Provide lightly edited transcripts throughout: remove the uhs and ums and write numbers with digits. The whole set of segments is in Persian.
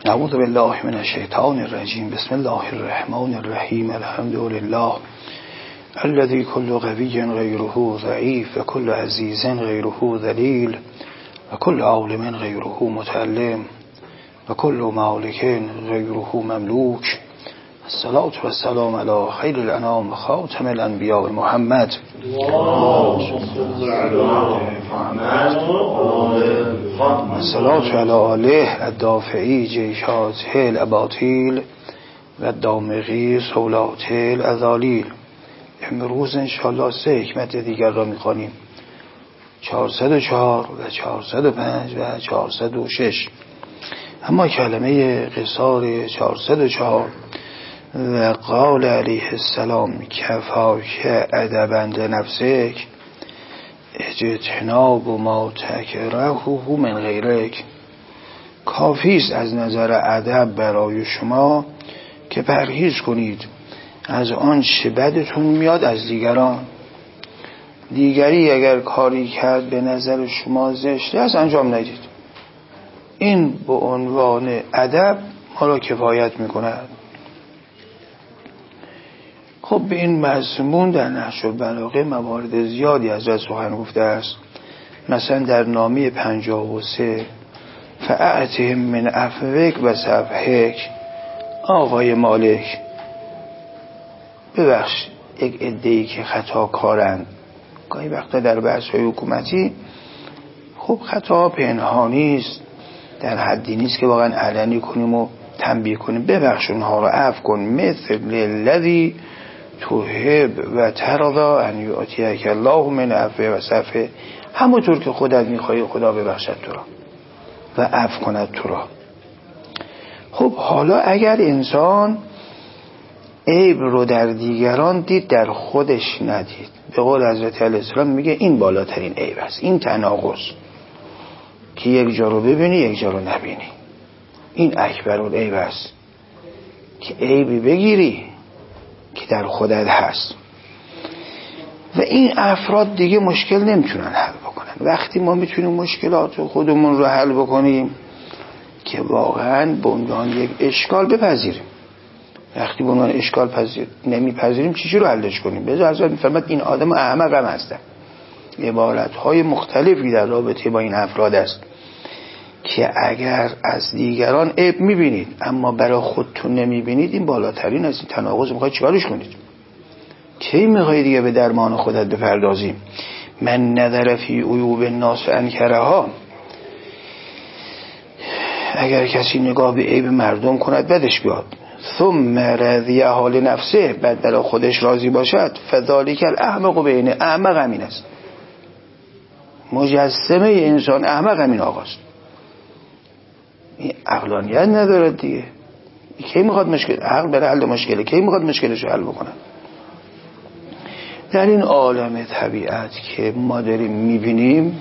اعوذ بالله من الشیطان الرجیم. بسم الله الرحمن الرحیم. الحمد لله الذي كل قوي غيره ضعيف وكل عزيز غيره ذليل وكل عالم غيره متعلم وكل مالك غيره مملوك. الصلاة والسلام على خير الأنام خاتم الأنبياء محمد. الصلاة على آله الدافعي جيشاته الأباطيل و الدامغی صولات الأذالیل. امروز انشاءالله 3 حکمت دیگر را میخوانیم، 404 و 405 و 406. اما کلمه قصار 404 و قال علیه السلام کفاک ادبا لنفسک اجتناب ما تکرهه من غیرک. کافی است از نظر ادب برای شما که پرهیز کنید از آن چه بدتون میاد از دیگران. دیگری اگر کاری کرد به نظر شما زشته است انجام ندید. این به عنوان ادب ما را کفایت میکند. خب به این مضمون در نهج البلاغه موارد زیادی از سخن گفته است. مثلا در نامه 53 فاعتهم من عفوک و صفحک. آقای مالک ببخش یک عده‌ای که خطا کارند. گاهی وقتا در بحث‌های حکومتی خب خطا پنهانی است، در حدی نیست که واقعا علنی کنیم و تنبیه کنیم. ببخش اونها رو، عفو کن. مثل الذی تحب و ترضی ان یؤتیک الله من عفو و صفح. همونطور که خودت میخوای خدا ببخشد تو را و عفو کند تو را. خب حالا اگر انسان عیب رو در دیگران دید در خودش ندید، به قول حضرت علیه السلام میگه این بالاترین عیب است، این تناقض که یک جا رو ببینی یک جا رو نبینی. این اکبرالعیب است که عیبی بگیری که در خودت هست. و این افراد دیگه مشکل نمیتونن حل بکنن. وقتی ما میتونیم مشکلات خودمون رو حل بکنیم که واقعا به عنوان یک اشکال بپذیریم. وقتی به عنوان اشکال نمیپذیریم چیزی رو حلش کنیم؟ بذار حضرت میفرماد این آدم احمق هم هستن. عبارتهای مختلفی در رابطه با این افراد است که اگر از دیگران عیب میبینید اما برای خودتون نمیبینید، این بالاترین از این تناقض. میخواید چیکارش کنید؟ کی میخواید دیگه به درمان خودت بپردازیم؟ من نظر فی عیوب الناس انکرها. اگر کسی نگاه به عیب مردم کند بدش بیاد، ثم رضی حال نفسه، بعد برای خودش راضی باشد، فذالک الاحمق بین. احمق همین است، مجسمه انسان احمق همین آقاست. این عقلانیت نداره دیگه. کی میخواد مشکل عقل برای حل مشکله کی میخواد مشکلش رو حل بکنه؟ در این عالم طبیعت که ما داریم میبینیم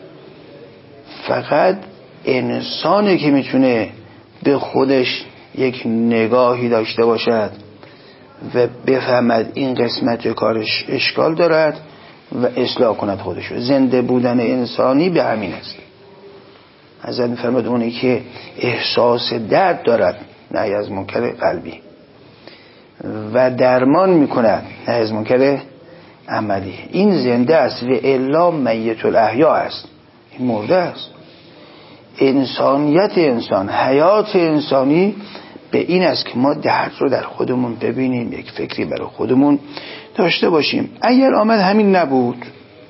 فقط انسانه که میتونه به خودش یک نگاهی داشته باشد و بفهمد این قسمت کارش اشکال دارد و اصلاح کند خودشو. زنده بودن انسانی به همین است. حضرت می‌فرماد اونی که احساس درد دارد نه از منکر قلبی و درمان میکند نه از منکر عملی، این زنده است. و الا میت الاحیا است، این مرده است. انسانیت انسان، حیات انسانی به این است که ما درد رو در خودمون ببینیم، یک فکری برای خودمون داشته باشیم. اگر آمد همین نبود،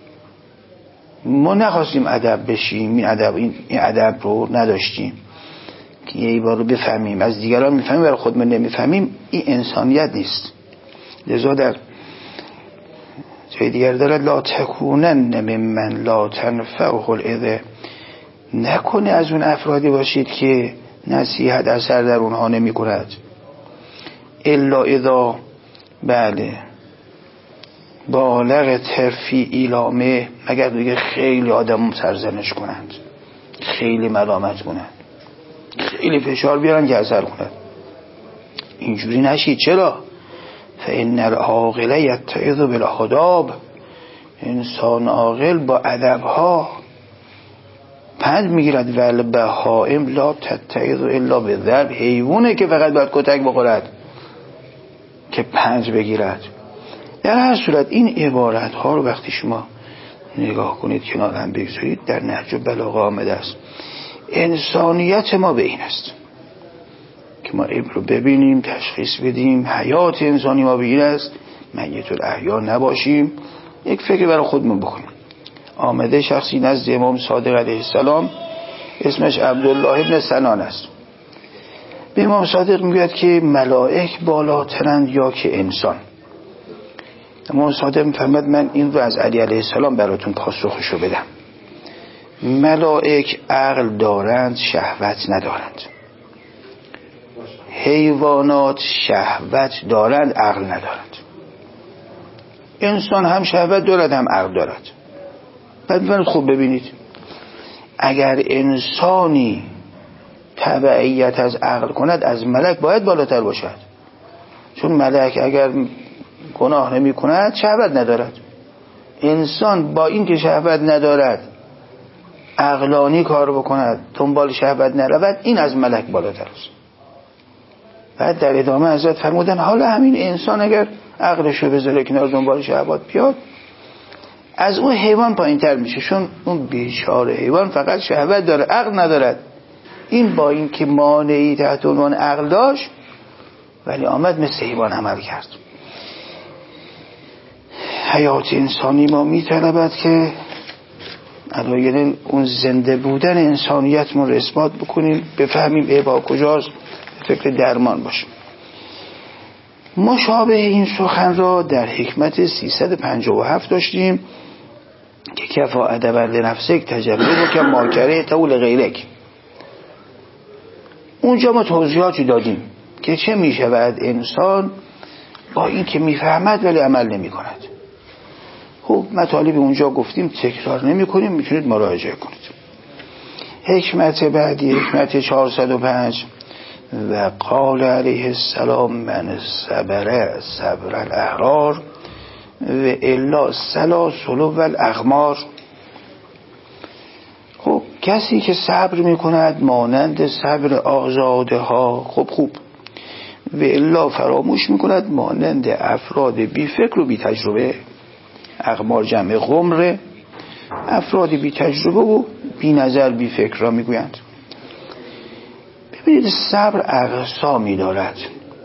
ما نخواستیم ادب بشیم، این ادب رو نداشتیم که یه بار رو بفهمیم، از دیگران میفهمیم برای خودمون نمیفهمیم، این انسانیت نیست. لذا در جای دیگر دارد لا تکونن ممن لا تنفعه الاذى. نکنه از اون افرادی باشید که نصیحت اثر در اونها نمی کند. الا اذا بله بالغ ترفی ایلامه، مگر دیگه خیلی آدم سرزنش کنند، خیلی ملامت کنند، خیلی فشار بیارن که اثر کنند. اینجوری نشید. چرا؟ فإن العاقل یتعظ بالآداب. انسان عاقل با ادبها پند میگیرد ول بهائم لا تتعظ الا بالضرب. حیوانه که فقط باید کتک بخورد که پند بگیرد. در هر صورت این عبارت ها رو وقتی شما نگاه کنید کنار هم بگذارید در نهج البلاغه آمده است. انسانیت ما به این است که ما عیب رو ببینیم، تشخیص بدیم. حیات انسانی ما به این است میت الاحیا نباشیم، یک فکر برای خودمون بکنیم. آمده شخصی نزد امام صادق علیه السلام، اسمش عبدالله ابن سنان است. به امام صادق میگوید که ملائک بالاترند یا که انسان؟ امام صادق میفرماید من این رو از علی علیه السلام براتون پاسخشو بدم. ملائک عقل دارند، شهوت ندارند. حیوانات شهوت دارند، عقل ندارند. انسان هم شهوت دارد هم عقل دارد. بعد خوب ببینید، اگر انسانی تبعیت از عقل کند از ملک باید بالاتر باشد، چون ملک اگر گناه نمی کند شهوت ندارد. انسان با این که شهوت ندارد عقلانی کار بکند، دنبال شهوت نرود، این از ملک بالاتر است. بعد در ادامه حضرت فرمودن حالا همین انسان اگر عقلشو بذاره کنار دنبال شهوات بیاد، از اون حیوان پایین تر میشه، چون اون بیچاره حیوان فقط شهوت داره، عقل ندارد. این با این که مانعی تحت عنوان عقل داشت ولی آمد مثل حیوان عمل کرد. حیات انسانی ما میطلبد که علایل اون زنده بودن انسانیتمون رو اثبات بکنیم، بفهمیم عیبا کجاست، فکر درمان باشیم. مشابه این سخن را در حکمت 357 داشتیم که کفا ادب لنفسک تجربه که ماکره طول غیرک. اونجا ما توضیحاتی دادیم که چه می شود انسان با این که می فهمد ولی عمل نمی کند. خب مطالب اونجا گفتیم، تکرار نمی کنیم، میتونید مراجعه کنید. حکمت بعدی حکمت 405 و قال علیه السلام من صبر الاحرار و الا سلاسل و الاغمار. خب کسی که صبر میکند مانند صبر آزاده ها، خوب و الا فراموش میکند مانند افراد بی فکر و بی تجربه. اغمار جمع غمره، افراد بی تجربه و بی نظر بی فکر را میگویند. ببینید صبر اقسامی دارد.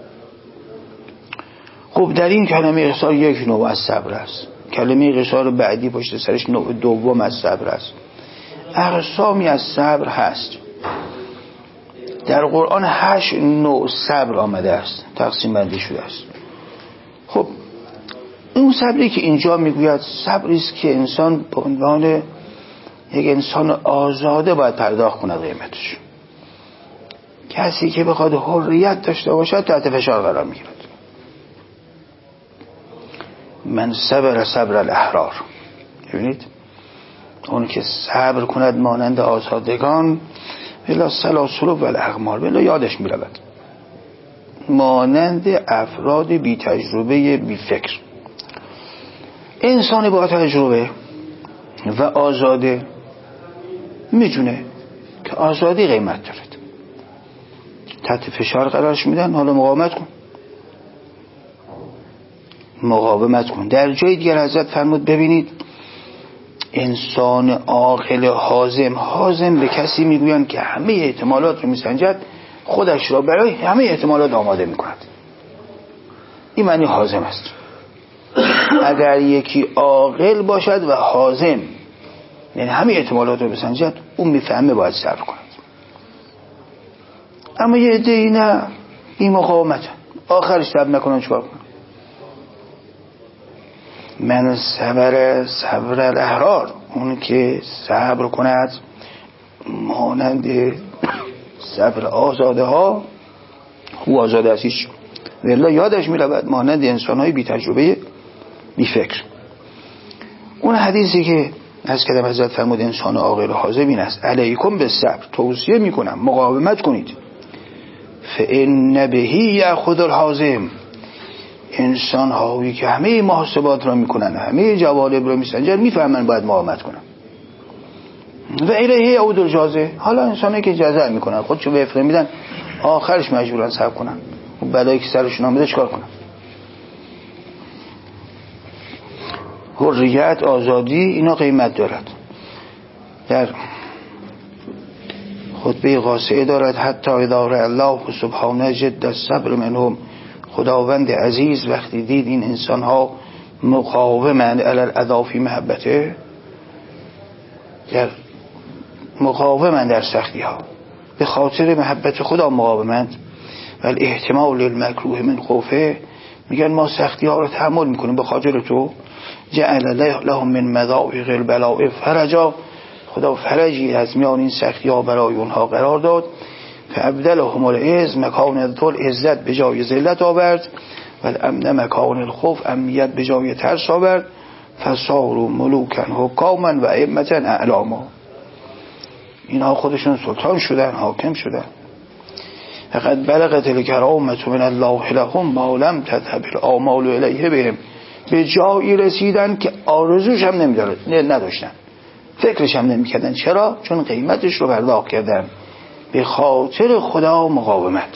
خب در این کلمه قصار یک نوع از صبر است، کلمه قصار بعدی پشت سرش نوع دوم از صبر است. اقسامی از صبر هست. در قرآن 8 نوع صبر آمده است، تقسیم بندی شده است. خب اون صبری که اینجا میگوید صبری است که انسان به عنوان یک انسان آزاده باید پرداخت کند قیمتش. کسی که بخواد حریت داشته باشد تحت فشار قرار میگیرد. من صبر الاحرار. ببینید اون که صبر کند مانند آزادگان بلا سلاسل و الاغمار، بلا یادش میرود مانند افراد بی تجربه بی فکر. انسان با تجربه و آزاده میدونه که آزادی قیمت دارد، تحت فشار قرارش میدن، حالا مقاومت کن. در جای دیگر حضرت فرمود ببینید انسان عاقل حازم به کسی میگویند که همه احتمالات رو میسنجد، خودش را برای همه احتمالات آماده میکند. این معنی حازم است. اگر یکی عاقل باشد و حازم، یعنی همه احتمالات رو بسنجد، اون میفهمه باید صبر کند. اما یه عده‌ای نه، این مقاومت، آخرش صبر نکنن چیکار کنن؟ من صبر الاحرار، اون که صبر کند مانند صبر آزاده ها، او آزاده است هیچ، والله یادش میرود مانند انسان های بی تجربه بی فکر. اون حدیثی که از کلام حضرت فرمود انسان عاقل و حازم این است، علیکم بالصبر، توصیه میکنم مقاومت کنید. فإن بهی یأخذ الحازم، انسان هایی که همه محاسبات را میکنن، همه جوانب را میسنجن، میفهمن باید مقاومت کنن. و الیه یعود الجازه. حالا انسانی که جزا میکنن خودشو وفق میدن آخرش مجبورن صبر کنن، بلایی که سرشون آمده چیکار کنن؟ حریت، آزادی، اینا قیمت دارد. در خطبه قاصعه دارد حتی اذا رأى الله سبحانه جد الصبر منهم، خداوند عزیز وقتی دید این انسان ها مقاومند علی الاذی فی محبته، در مقاومند در سختی ها به خاطر محبت خدا مقاومند، و احتمال المکروه من خوفه، میگن ما سختی ها رو تحمل میکنیم به خاطر تو، جعل لهم من مذاق البلاء فرجا، خدا فرجی از میان این سختی ها برای اونها قرار داد. فابدلهم العز مکان الذل، عزت به جای ذلت آورد، و الامن مکان الخوف، امنیت به جای ترس آورد. فصاروا ملوکا حکاما و ائمه اعلاما، اینها خودشون سلطان شدن، حاکم شدن. فقد بلغت الکرامة من الله لهم ما لم تذهب الآمال الیه بهم، به جایی رسیدن که آرزوش هم نداشتن، فکرش هم نمیکردن. چرا؟ چون قیمتش رو پرداخت کردن، به خاطر خدا مقاومت.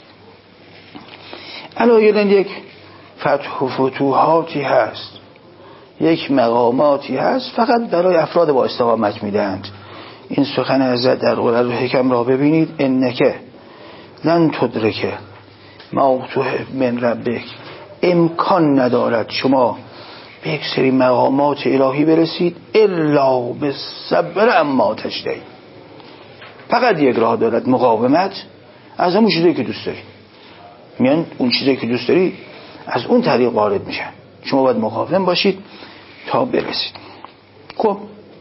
علایالدین یک فتح و فتوحاتی هست، یک مقاماتی هست فقط برای افراد با استقامت میدهند. این سخن حضرت در قرآن حکم را ببینید، انکه لن تدرکه ما تحب من ربک، امکان ندارد شما به یک سری مقامات الهی برسید الا به صبر اما تشتهی، فقط یک راه دارد، مقاومت از همون چیزی که دوست داری. میان اون چیزی که دوست داری از اون طریق وارد میشن، شما باید مقاوم باشید تا برسید. خب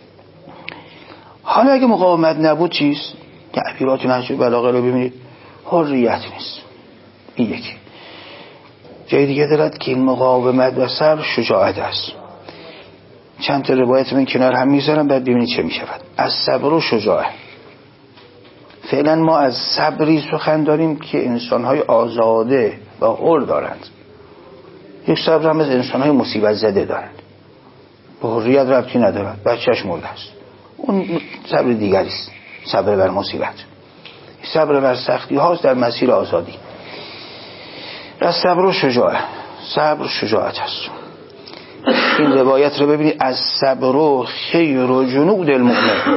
حالا اگه مقاومت نبود چیست؟ تعبیرات نهج البلاغه رو ببینید، حریت نیست. این یکی. جای دیگه دارد که این مقاومت و صبر شجاعت است. چند تا روایت من کنار هم میذارم بعد ببینید چه میشود. از صبر و شجاعت. فعلا ما از صبری سخن داریم که انسان‌های آزاده و حر دارند. یک صبر هم از انسان‌های مصیبت زده دارند، به حریت ربطی ندارد، بچه‌اش مرده است، اون صبر دیگری است، صبر بر مصیبت. صبر بر سختی هاست در مسیر آزادی. از صبر و شجاعت، صبر شجاعت است. این روایت رو ببینید، از صبر و خیر و جنود المؤمن،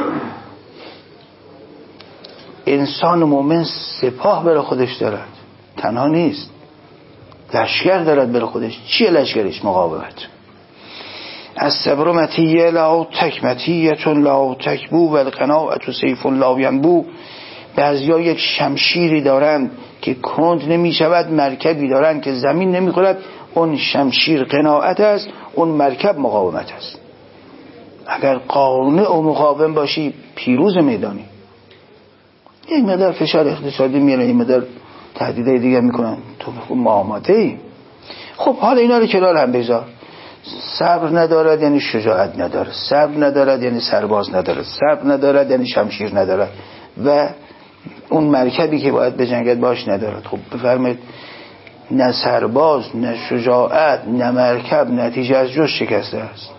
انسان مؤمن سپاه برای خودش دارد، تنها نیست، لشکر دارد برای خودش. چیه لشکرش؟ مقاومت. از صبر متیه لا تک متیتون لا تکبو و القناعت و سیف لا ینبو، بعضیا یک شمشیری دارند که کند نمی شود، مرکبی دارند که زمین نمی خورد، اون شمشیر قناعت است، اون مرکب مقاومت است. اگر قانع و مقاوم باشی پیروز میدانی. یک مقدار فشار اقتصادی میاره، یک مقدار تهدیدهای دیگه میکنن، تو معاماته ای. خب حالا اینا رو کنار هم بذار. صبر ندارد یعنی شجاعت ندارد، صبر ندارد یعنی سرباز ندارد، صبر ندارد یعنی شمشیر ندارد، و اون مرکبی که باید بجنگد باش ندارد. خب بفرمایید، نه سرباز نه شجاعت نه مرکب نتیجه از جز شکسته است.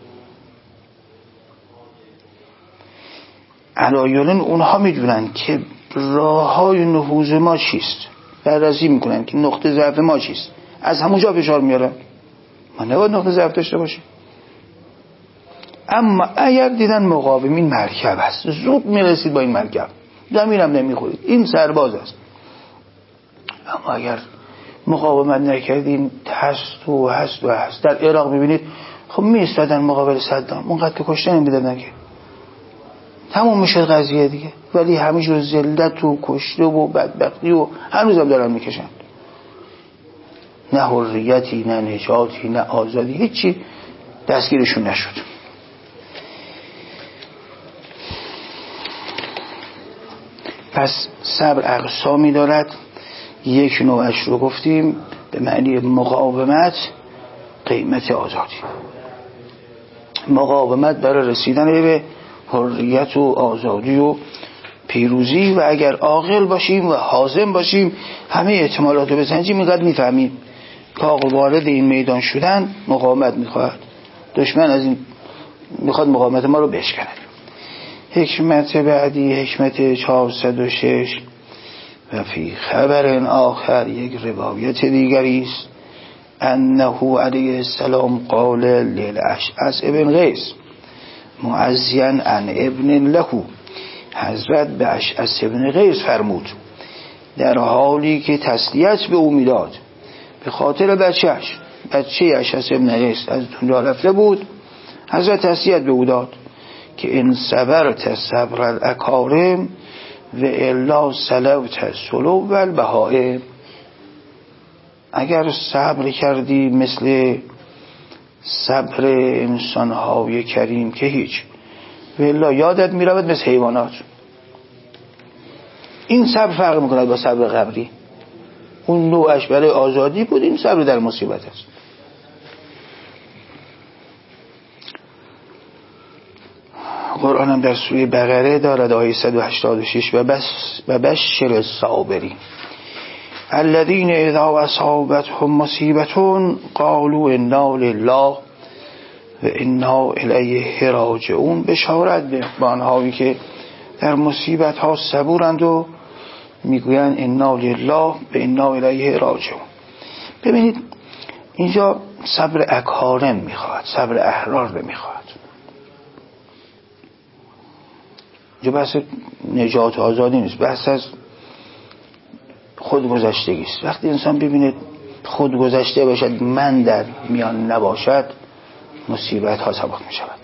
علایالدین اونها میدونن که راه های نفوذ ما چیست، بررسی میکنن که نقطه ضعف ما چیست، از همونجا فشار میارن. ما نباید نقطه ضعف داشته باشیم. اما اگر دیدن مقاومین مرکب است، زود میرسید با این مرکب، زمینم نمیخورید، این سرباز است. اما اگر مقاومت نکردین هست و هست و هست. در عراق ببینید، خب میستادن مقابل صدام، اونقدر که کشته نمیدادن که تموم میشه قضیه دیگه، ولی همیشه ذلت و کشته و بدبختی و هنوزم دارن میکشن. نه حریتی نه نجاتی نه آزادی، هیچی دستگیرشون نشد. پس صبر اقسامی دارد. یک نوعش رو گفتیم به معنی مقاومت، قیمت آزادی. مقاومت برای رسیدن به حریت و آزادی و پیروزی، و اگر عاقل باشیم و حازم باشیم همه احتمالات رو بسنجیم اینقدر میفهمیم که وارد این میدان شدن مقاومت میخواهد، دشمن از این میخواد مقاومت ما رو بشکنه. حکمت بعدی حکمت 406 و فی خبر آخر یک روایت دیگری است انه علیه السلام قال للاشعث ابن قیس معزیا عن ابن له، حضرت به اشعث ابن قیس فرمود در حالی که تسلیت به او میداد به خاطر بچه اشعث ابن قیس از دنیا رفته بود. حضرت تسلیت به او داد که ان صبرت صبر الاکارم و الا سلوت سلو و البهائم، اگر صبر کردی مثل صبر انسانهای کریم که هیچ، و الا یادت میرود مثل حیوانات. این صبر فرق میکند با صبر قبلی، اون نوعش برای آزادی بود، این صبر در مصیبت است. قرآن هم در سوره بقره دارد آیه 186 و بشر الصابرین الذین اذا اصابتهم مصیبة قالوا انا لله و انا الیه راجعون. بشارت به آنهایی که در مصیبت ها صبورند و میگویند انا لله و انا الیه راجعون. ببینید اینجا صبر اکارم میخواد، صبر احرار میخواد. اینجا بحث نجات و آزادی نیست، بحث از خودگذشتگی است. وقتی انسان ببینه خودگذشته باشد، من در میان نباشد، مصیبت ها سبک می شود.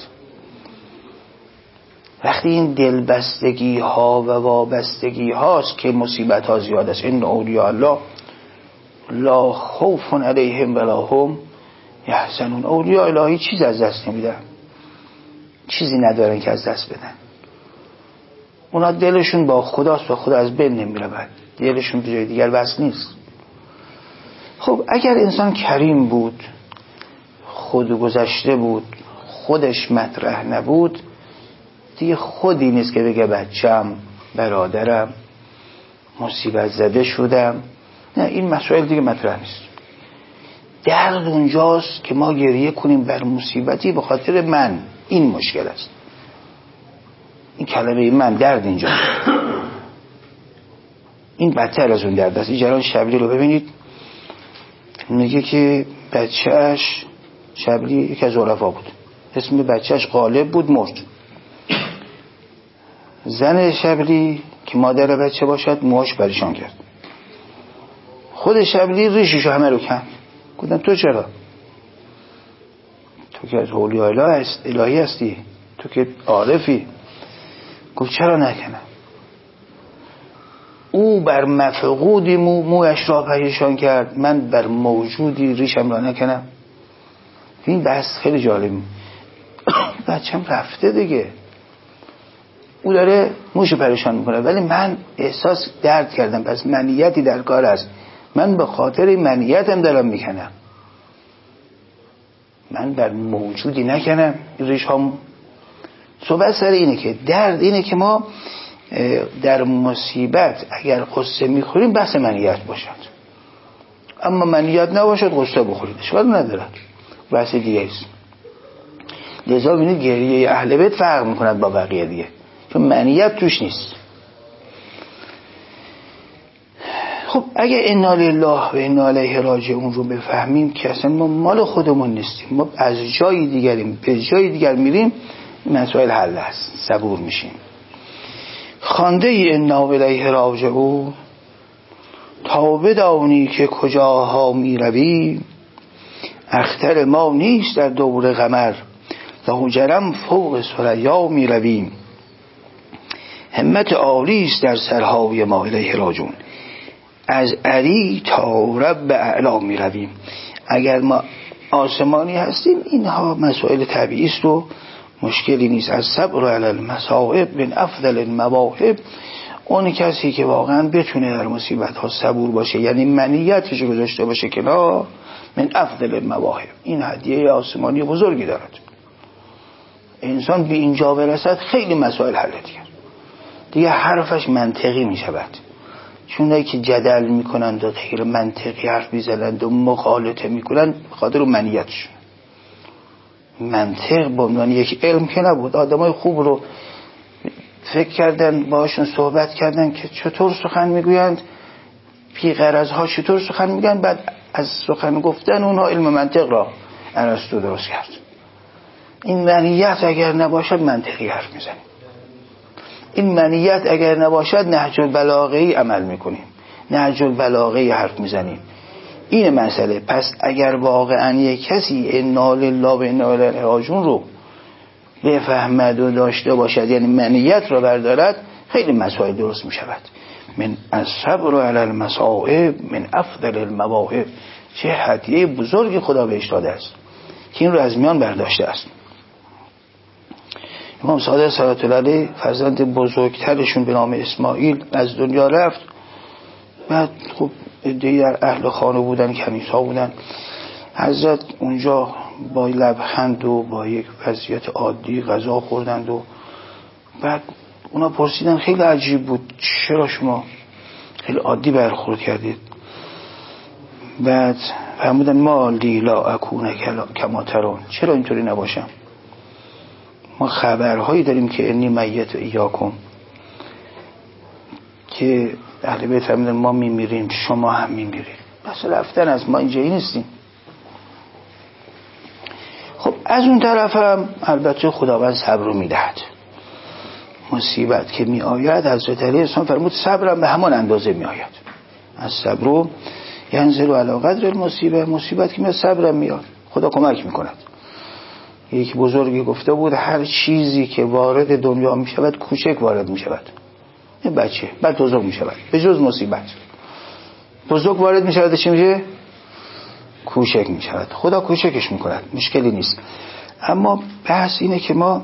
وقتی این دلبستگی ها و وابستگی هاست که مصیبت ها زیاد است. این اولیاء الله لا خوف علیهم ولا هم یحزنون. اولیاء الهی چیز از دست نمیدن، چیزی ندارن که از دست بدن. اونا دلشون با خداست و خدا از بین نمیره، بعد دلشون به جای دیگر وصل نیست. خب اگر انسان کریم بود، خودگذشته بود، خودش مطرح نبود، دیگه خودی نیست که بگه بچم، برادرم مصیبت زده شدم. نه، این مسائل دیگه مطرح نیست. درد اونجاست که ما گریه کنیم بر مصیبتی به خاطر من، این مشکل است. این کلمه من درد اینجا، این بدتر از اون درد است. این جلال شبلی رو ببینید، میگه که بچهش، شبلی یکی از عرفا بود، اسم بچهش غالب بود، مرد. زن شبلی که مادر بچه باشد موهاش پریشان کرد. خود شبلی ریششو همه رو کند. گفتم تو چرا؟ تو که از اولیاء الهی هستی، تو که عارفی. گفت چرا نکنم؟ او بر مفقودی مویش را پریشان کرد، من بر موجودی ریشم را نکنم. این بحث خیلی جالب. بچم رفته دیگه، او داره موشو پریشان میکنه، ولی من احساس درد کردم، پس منیتی در کار است. من به خاطر منیتم دارم میکنم، من بر موجودی نکنم ریش هم. صحبت سر اینه که درد اینه که ما در مصیبت اگر قصه میخوریم بحث منیت باشد، اما منیت نباشد قصه بخورید اشکال ندارد، بحث دیگه است. لذا ببینید گریه اهل بیت فرق میکند با بقیه دیگه، چون منیت توش نیست. خب اگه انا لله و انا الیه راجعون رو بفهمیم که اصلا ما مال خودمون نیستیم، ما از جای دیگریم، به جای دیگر میریم، مسائل حل است، صبور میشیم. خوانده ای انا الیه راجعون تا بدانی که کجاها میروی، اختر ما نیست در دور قمر، لاجرم فوق ثریا میرویم. همت عالی است در سرهای ما الیه راجعون، از علی تا رب اعلا میرویم. اگر ما آسمانی هستیم اینها مسائل طبیعی است و مشکلی نیست. از صبر علی المصائب من افضل المواهب، اون کسی که واقعا بتونه در مصیبت ها صبور باشه، یعنی منیتش رو داشته باشه کنار، من افضل المواهب، این هدیه آسمانی بزرگی دارد. انسان به اینجا برسد خیلی مسائل حل دیگه حرفش منطقی می شود. چون که جدل می کنند و غیر منطقی حرف می زنند و مخالطه می کنند به خاطر منیتشون. منطق به عنوان یک علم که نبود. آدمای خوب رو فکر کردن، باشون صحبت کردن که چطور سخن میگویند، بی غرضها چطور سخن میگن. بعد از سخن گفتن اونها علم منطق را ارسطو درست کرد. این منیت اگر نباشد منطقی حرف میزنیم، این منیت اگر نباشد نهج البلاغه‌ای عمل میکنیم، نهج البلاغه‌ای حرف میزنیم. این مسئله. پس اگر واقعا یک کسی انا لله و انا الیه راجعون رو بفهمد و داشته باشد، یعنی منیت را بردارد، خیلی مسائل درست میشود. من الصبر علی المصائب من افضل المواهب. چه هدیه بزرگی خدا بهش داده است که این رو از میان برداشته است. امام صادق صلوات الله علیه فرزند بزرگترشون به نام اسماعیل از دنیا رفت. بعد خب عده‌ای اهل خانه بودن، کنیسا بودن. حضرت اونجا با لبخند و با یک وضعیت عادی غذا خوردند و بعد اونا پرسیدن خیلی عجیب بود، چرا شما خیلی عادی برخورد کردید؟ بعد فرمودن ما لا اکون کما ترون، چرا اینطوری نباشم؟ ما خبرهایی داریم که انی میت و ایاکم، که اهل بیت فرمودن ما میمیریم شما هم میمیرید، بس رفتن از ما اینجایی نیستیم. خب از اون طرف هم البته خداوند صبر رو میدهد. مصیبت که می آید حضرت علی السلام فرمود صبرم به همان اندازه می آید. از صبر ینزل علی قدر المصیبه، مصیبت که می صبرم میاد، خدا کمک میکند. یک بزرگی گفته بود هر چیزی که وارد دنیا می شود کوچک وارد می شود. این بچه بعد بزرگ می شود، به جز مصیبت. بزرگ وارد می شود چی میشه؟ کوچک می شود. خدا کوچکش می کند، مشکلی نیست. اما بحث اینه که ما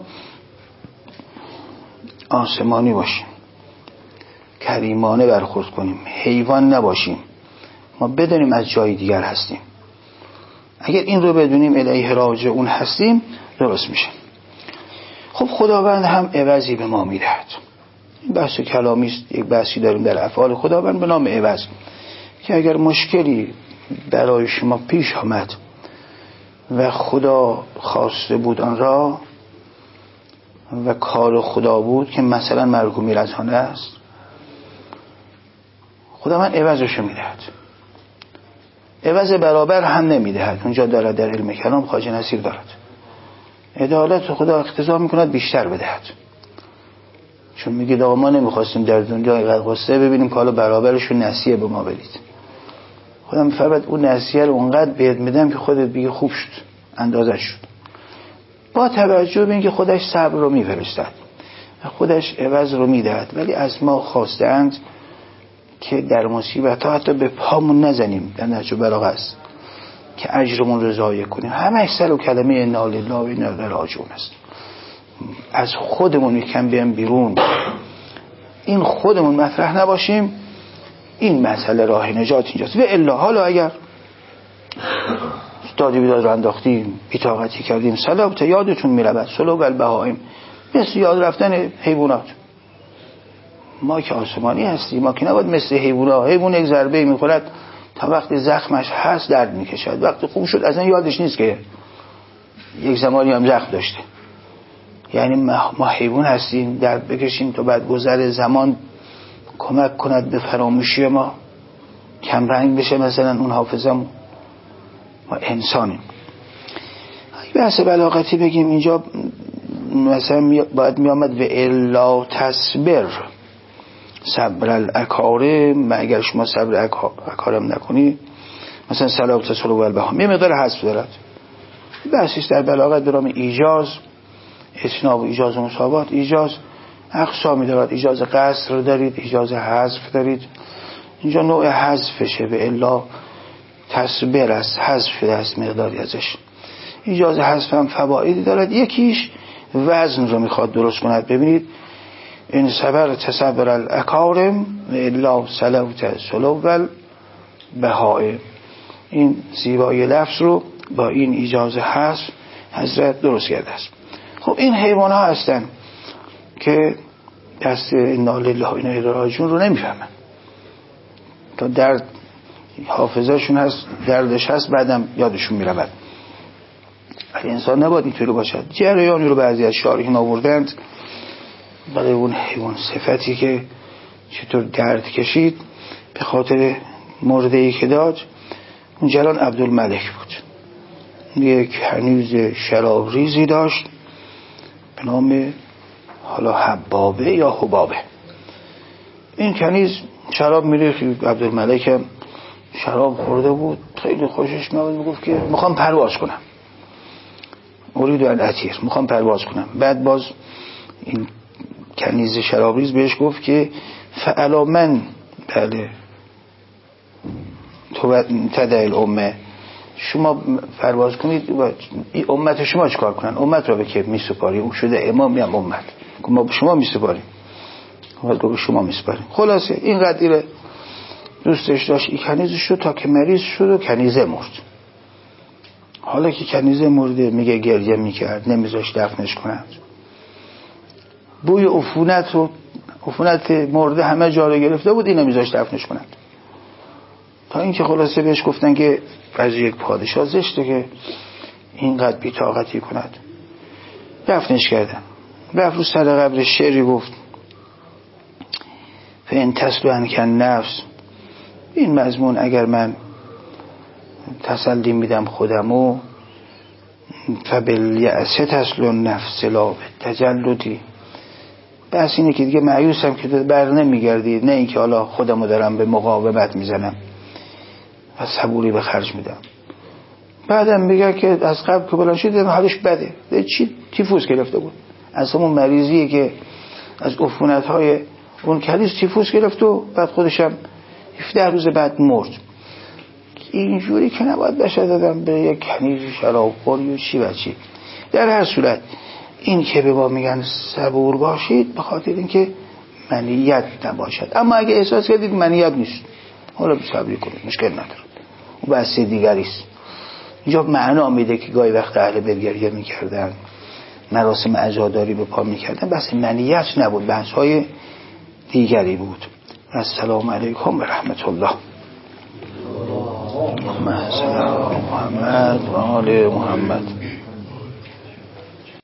آسمانی باشیم، کریمانه برخورد کنیم، حیوان نباشیم. ما بدونیم از جای دیگر هستیم. اگر این رو بدونیم الیه راجعون هستیم درست میشه. خب خداوند هم عوضی به ما میدهد. این بحث کلامی است، یک بحثی داریم در افعال خداوند به نام عوض، که اگر مشکلی برای شما پیش آمد و خدا خواسته بود آن را و کار خدا بود که مثلا مرگومی میرزانه است، خدا من عوضشو میدهد. عوض برابر هم نمیدهد. اونجا دارد در علم کلام خواجه نصیر دارد عدالت خدا اقتضا میکند بیشتر بدهد، چون میگید آقا ما نمیخواستیم در دنیا اینقدر قصه ببینیم که حالا برابرشو نسیه به ما بدید. خدا میفرماید اون نسیه رو اونقدر بهت میدم که خودت بگی خوب شد، اندازه شد، با توجه به اینکه خودش صبر رو میفرستد و خودش عوض رو میدهد. ولی از ما خواستند که در مصیبت ها حتی به پامون نزنیم، در نهج البلاغه است که اجرمون رو ضایع کنیم. همه سر و کلمه انا لله و انا الیه راجعون است. از خودمون یکم بیام بیرون، این خودمون مطرح نباشیم، این مسئله راه نجات اینجاست. و الا حالا اگر دادی بیداد رو انداختیم، بی‌طاقتی کردیم، سلام یادتون میرود سلوک البهائم، مثل یاد رفتن حیوانات. ما که آسمانی هستیم، ما که نباید مثل حیوانات. حیوان یک ضربه میخورد تا وقتی زخمش هست درد میکشد، وقتی خوب شد اصلا یادش نیست که یک زمانی هم زخم داشته. یعنی ما حیوان هستیم، درد بکشیم تا بعد گذر زمان کمک کند به فراموشی ما، کم رنگ بشه مثلا اون حافظمون. ما انسانیم. بحث بلاغتی بگیم اینجا مثلا باید میامد و الا تصبر صبر الاکارم، اگر شما صبر اکارم نکنی مثلا سلام تصلو و البهام، یه مقدار حذف دارد. بحثیست در بلاغت برام ایجاز، اتناب و ایجاز و مساوات. ایجاز اقسامی دارد، ایجاز قصر دارید، ایجاز حذف دارید. اینجا نوع حذفشه، به الا تصبر است، حذف است مقداری ازش. ایجاز حذف هم فوائدی دارد. یکیش وزن رو میخواد درست کند. ببینید این صبر تصبر الاکارم و الا سلوت سلو البهائم، این زیبایی لفظ رو با این ایجاز حذف حضرت درست کرده است. خب این حیوان ها هستن که دست انا لله و انا الیه راجعون رو نمیفهمن، تا درد حافظهشون هست، دردش هست، بعدم یادشون میرود. ولی انسان نباید اینطوری باشد. جریانی رو بعضی از شارحین آوردند برای اون حیوان صفتی که چطور درد کشید به خاطر مرده‌ای که داد. اون جلان عبدالملک بود، یک کنیز شراب ریزی داشت به نام حالا حبابه یا حبابه. این کنیز شراب میریخت، عبدالملک هم شراب خورده بود، خیلی خوشش میاد، میگفت که میخوام پرواز کنم، اريد ان اطیر، میخوام پرواز کنم. بعد باز این کنیز شرابریز بهش گفت که فعلا من بله تو تدعی الامه، شما پرواز کنید، این امت شما چیکار کنن؟ امت را به که میسپاری؟ اون شده امام هم امت، ما به شما میسپاریم، به شما میسپاریم. خلاصه این قدیره دوستش داشت این کنیزش شد تا که مریض شد و کنیزه مرد. حالا که کنیزه مرده میگه گریه میکرد، نمیذاش دفنش کنند. بوی عفونت مرده همه جا رو گرفته بود، این نمیذاش دفنش کنند. تا اینکه خلاصه بهش گفتن که از یک پادشاه زشته که اینقدر بی‌طاقتی کند. دفنش کردن. رفت رو سر قبر شعری گفت فإن تسلو عنک النفس، این مضمون اگر من تسلی میدم خودمو، فبالیأس تسلو النفس لا بالتجلد، بس اینه که دیگه مایوسم که بر نمیگردی، نه اینکه حالا خودمو دارم به مقاومت میزنم و صبوری به خرج میدم. بعدم میگه که از قبل که بلند شد حالش بده، چی تیفوس گرفته بود، از همون مریضیه که از عفونت‌های اون کنیز تیفوس گرفت و بعد خودشم 17 روز بعد مرد. اینجوری که نباید بشه دادم به یک کنیز شرابخوری و چی و چی. در هر صورت این که به ما میگن صبور باشید به خاطر اینکه منیت نباشد، اما اگه احساس کردید منیت نیست حالا صبری کنید، مشکل نداره، و بحث دیگری است. اینجا معنا میده که گاهی وقت اهل بیت گریه میکردن، مراسم عزاداری به پا میکردن، بحث منیت نبود، بحث های دیگری بود. السلام علیکم و رحمت الله. محمد و آل محمد.